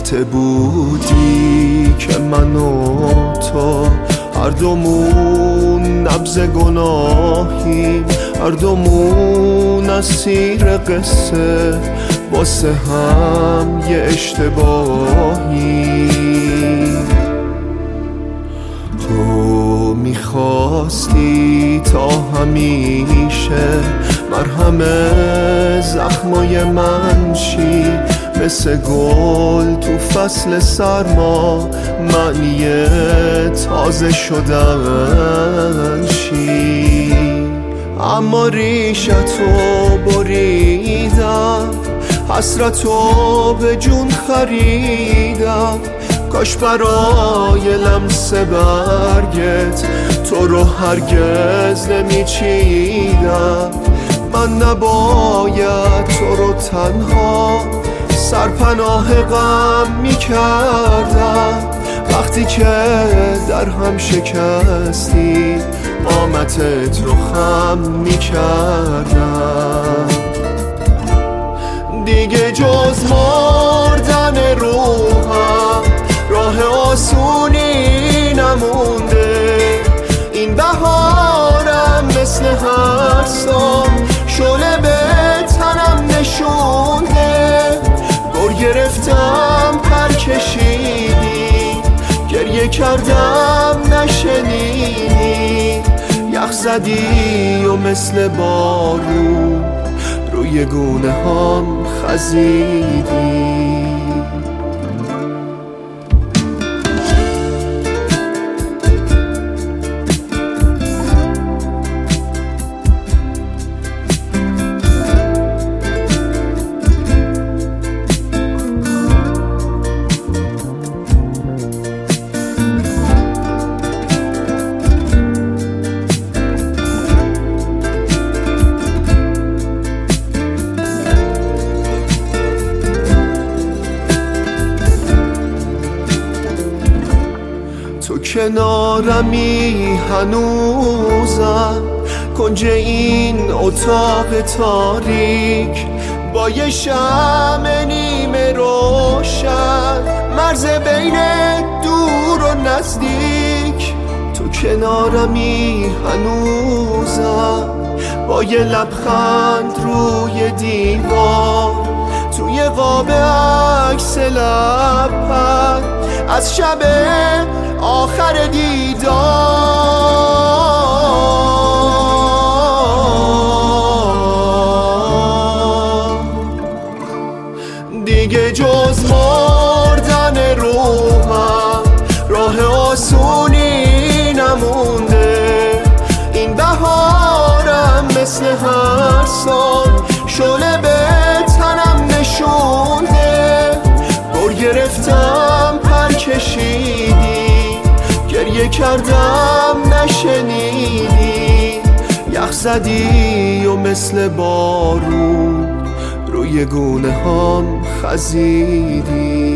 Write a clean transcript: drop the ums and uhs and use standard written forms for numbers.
دفعه بودی که من و تو هر دومون نبض گناهیم، هر دومون اسیر قصه واسه هم یه اشتباهیم. تو میخواستی تا همیشه مرهم زخمای من شی، مثل گل تو فصل سرما معنی تازه شدن شی. اما ریشتو بریدم، حسرتو به جون خریدم، کاش برای لمس برگت تو رو هرگز نمیچیدم. من نباید تو رو تنها سرپناه غم میکردم، وقتی که در هم شکستی قامتت رو خم میکردم. دیگه جز مردن روحم راه آسونی نمونده، این بهارم مثل هر سال شعله به تنم نشونده. گر گرفتم پر کشیدی، گریه کردم نشنیدی، یخ زدی و مثل بارون روی گونه هم خزیدی. تو کنارمی هنوزم، کنج این اتاق تاریک با یه شمع نیمه روشن، مرز بین دور و نزدیک. تو کنارمی هنوزم با یه لبخند روی دیوار، توی قاب عکس لبت از شب آخر دیدار. دیگه جز مردن روحم راه آسونی نمونده، این بهارم مثل هر سال شعله به تنم نشونده. گر گرفتم پر کشیدی، گریه کردم نشنیدی، یخ زدی و مثل بارون روی گونه هم خزیدی.